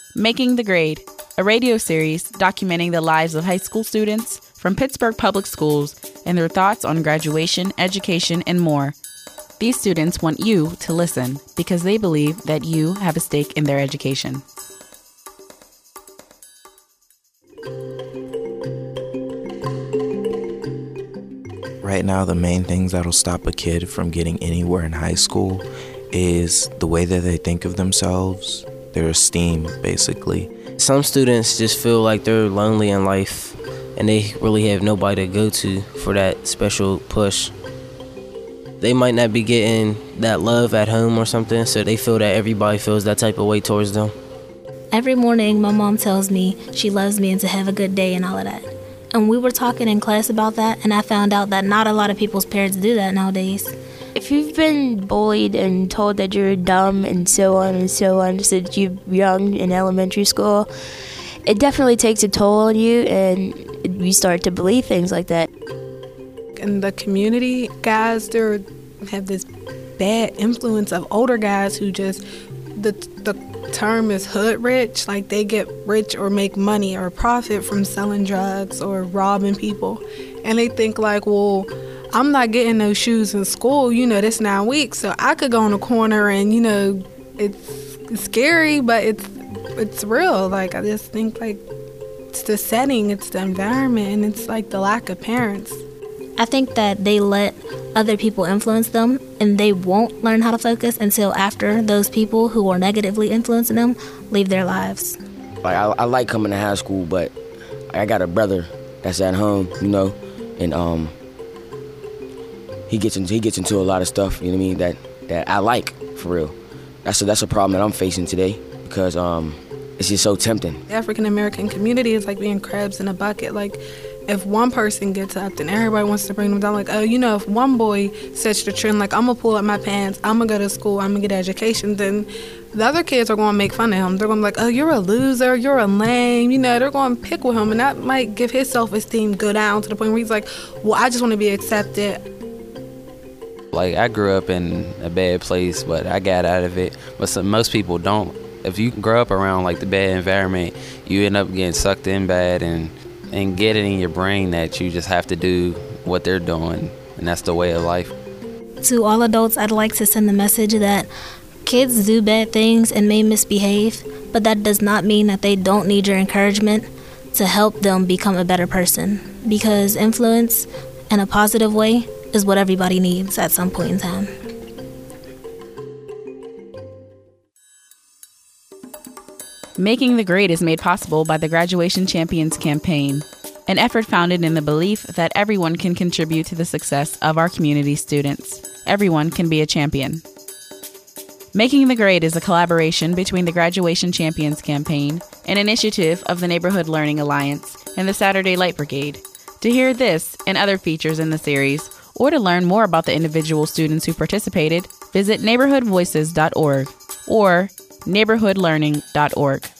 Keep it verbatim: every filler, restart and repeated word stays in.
Making the Grade, a radio series documenting the lives of high school students from Pittsburgh Public Schools and their thoughts on graduation, education, and more. These students want you to listen because they believe that you have a stake in their education. Right now, the main things that'll stop a kid from getting anywhere in high school is the way that they think of themselves, their esteem, basically. Some students just feel like they're lonely in life and they really have nobody to go to for that special push. They might not be getting that love at home or something, so they feel that everybody feels that type of way towards them. Every morning, my mom tells me she loves me and to have a good day and all of that. And we were talking in class about that, and I found out that not a lot of people's parents do that nowadays. If you've been bullied and told that you're dumb and so on and so on since you're young in elementary school, it definitely takes a toll on you, and you start to believe things like that. In the community, guys, they have this bad influence of older guys who just, the the term is hood rich, like they get rich or make money or profit from selling drugs or robbing people. And they think like, well, I'm not getting no shoes in school, you know, this nine weeks, so I could go in a corner and, you know, it's, it's scary, but it's it's real. Like, I just think, like, it's the setting, it's the environment, and it's, like, the lack of parents. I think that they let other people influence them, and they won't learn how to focus until after those people who are negatively influencing them leave their lives. Like, I, I like coming to high school, but I got a brother that's at home, you know, and, um... He gets into he gets into a lot of stuff, you know what I mean, that, that I like, for real. That's a, that's a problem that I'm facing today because um, it's just so tempting. The African-American community is like being crabs in a bucket. Like, if one person gets up, then everybody wants to bring them down. Like, oh, you know, if one boy sets the trend, like, I'm going to pull up my pants, I'm going to go to school, I'm going to get an education, then the other kids are going to make fun of him. They're going to be like, oh, you're a loser, you're a lame. You know, they're going to pick with him, and that might give his self-esteem go down to the point where he's like, well, I just want to be accepted. Like, I grew up in a bad place, but I got out of it. But some, most people don't. If you grow up around, like, the bad environment, you end up getting sucked in bad and, and get it in your brain that you just have to do what they're doing, and that's the way of life. To all adults, I'd like to send the message that kids do bad things and may misbehave, but that does not mean that they don't need your encouragement to help them become a better person. Because influence in a positive way is what everybody needs at some point in time. Making the Grade is made possible by the Graduation Champions Campaign, an effort founded in the belief that everyone can contribute to the success of our community students. Everyone can be a champion. Making the Grade is a collaboration between the Graduation Champions Campaign, an initiative of the Neighborhood Learning Alliance, and the Saturday Light Brigade. To hear this and other features in the series, or to learn more about the individual students who participated, visit neighborhood voices dot org or neighborhood learning dot org.